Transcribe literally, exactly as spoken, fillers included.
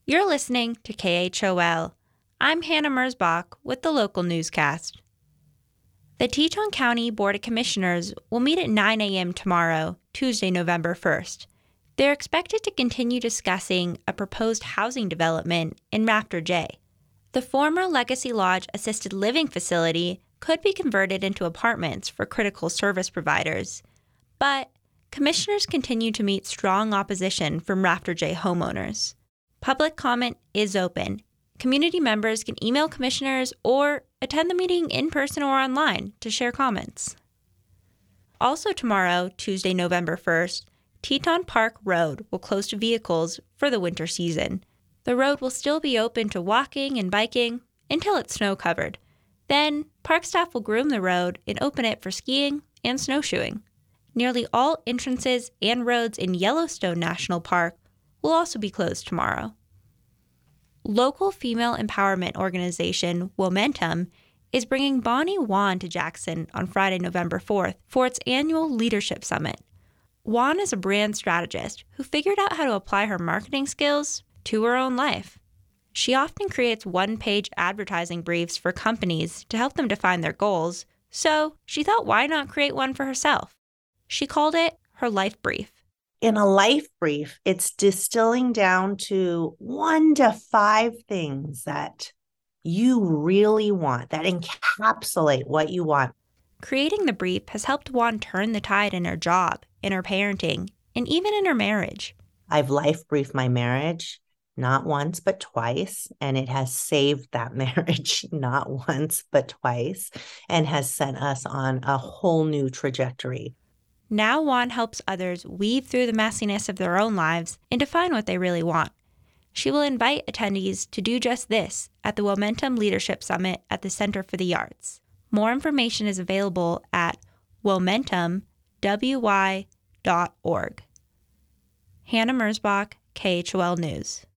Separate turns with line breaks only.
You're listening to K H O L. I'm Hannah Merzbach with the local newscast. The Teton County Board of Commissioners will meet at nine a.m. tomorrow, Tuesday, November first. They're expected to continue discussing a proposed housing development in Raptor J. The former Legacy Lodge assisted living facility could be converted into apartments for critical service providers, but commissioners continue to meet strong opposition from Raptor J homeowners. Public comment is open. Community members can email commissioners or attend the meeting in person or online to share comments. Also tomorrow, Tuesday, November first, Teton Park Road will close to vehicles for the winter season. The road will still be open to walking and biking until it's snow-covered. Then, park staff will groom the road and open it for skiing and snowshoeing. Nearly all entrances and roads in Yellowstone National Park will also be closed tomorrow. Local female empowerment organization Womentum is bringing Bonnie Wan to Jackson on Friday, November fourth for its annual Leadership Summit. Wan is a brand strategist who figured out how to apply her marketing skills to her own life. She often creates one-page advertising briefs for companies to help them define their goals, so she thought why not create one for herself? She called it her life brief.
In a life brief, it's distilling down to one to five things that you really want, that encapsulate what you want.
Creating the brief has helped Wan turn the tide in her job, in her parenting, and even in her marriage.
I've life briefed my marriage, not once, but twice, and it has saved that marriage, not once, but twice, and has sent us on a whole new trajectory.
Now Wan helps others weave through the messiness of their own lives and define what they really want. She will invite attendees to do just this at the Womentum Leadership Summit at the Center for the Arts. More information is available at womentum w y dot org. Hannah Merzbach, K H O L News.